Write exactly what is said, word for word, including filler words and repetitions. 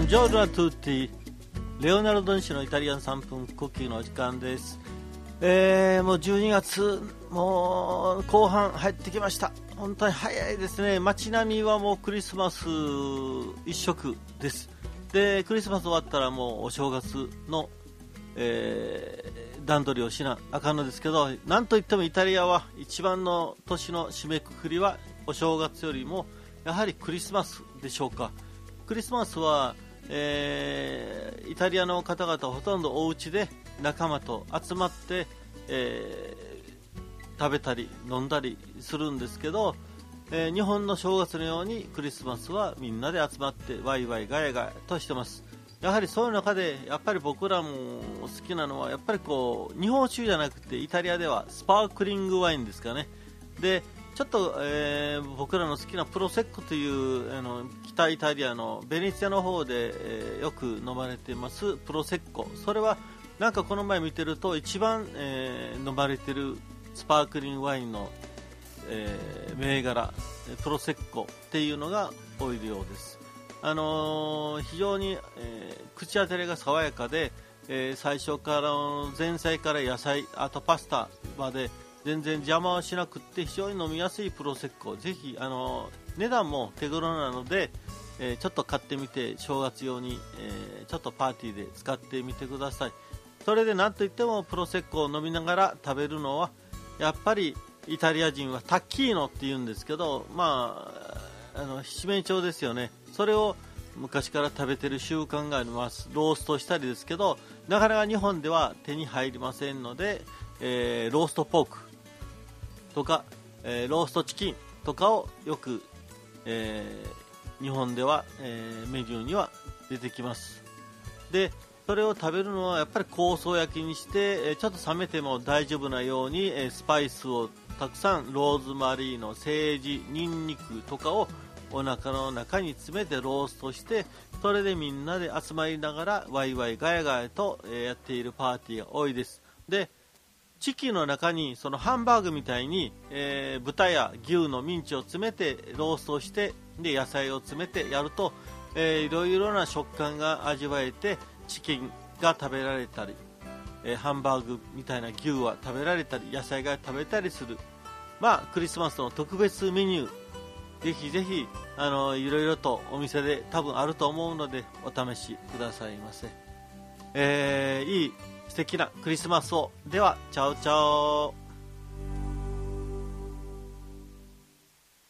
ンジョルノアトゥーティレオナルド・ンシのイタリアンさんぷんクッキーのお時間です。えー、もうじゅうにがつもう後半入ってきました。本当に早いですね。街並みはもうクリスマス一色です。でクリスマス終わったらもうお正月の、えー、段取りをしなあかんのですけど、なんといってもイタリアは一番の年の締めくくりはお正月よりもやはりクリスマスでしょうか。クリスマスは、えー、イタリアの方々はほとんどお家で仲間と集まって、えー、食べたり飲んだりするんですけど、えー、日本の正月のようにクリスマスはみんなで集まってワイワイガヤガヤとしてます。やはりそういう中でやっぱり僕らも好きなのはやっぱりこう日本酒じゃなくてイタリアではスパークリングワインですかね。でちょっと、えー、僕らの好きなプロセッコというあの北イタリアのベネツィアの方で、えー、よく飲まれていますプロセッコ、それはなんかこの前見てると一番、えー、飲まれているスパークリングワインの、えー、銘柄プロセッコっていうのが多いようです。あのー、非常に、えー、口当たりが爽やかで、えー、最初から前菜から野菜あとパスタまで全然邪魔はしなくって非常に飲みやすいプロセッコ、ぜひあの値段も手頃なので、えー、ちょっと買ってみて正月用に、えー、ちょっとパーティーで使ってみてください。それでなんといってもプロセッコを飲みながら食べるのはやっぱりイタリア人はタッキーノって言うんですけど、まあ、あの七面鳥ですよね。それを昔から食べてる習慣があります。ローストしたりですけどなかなか日本では手に入りませんので、えー、ローストポークとか、えー、ローストチキンとかをよく、えー、日本では、えー、メニューには出てきます。でそれを食べるのはやっぱり香草焼きにして、えー、ちょっと冷めても大丈夫なように、えー、スパイスをたくさんローズマリーのセージニンニクとかをお腹の中に詰めてローストして、それでみんなで集まりながらワイワイガヤガヤと、えー、やっているパーティーが多いです。でチキンの中にそのハンバーグみたいに、えー、豚や牛のミンチを詰めてローストしてで野菜を詰めてやると、えー、いろいろな食感が味わえてチキンが食べられたり、えー、ハンバーグみたいな牛は食べられたり野菜が食べたりする、まあクリスマスの特別メニュー、ぜひぜひあのいろいろとお店で多分あると思うのでお試しくださいませ。えー、いい素敵なクリスマスを。ではチャオチャオ。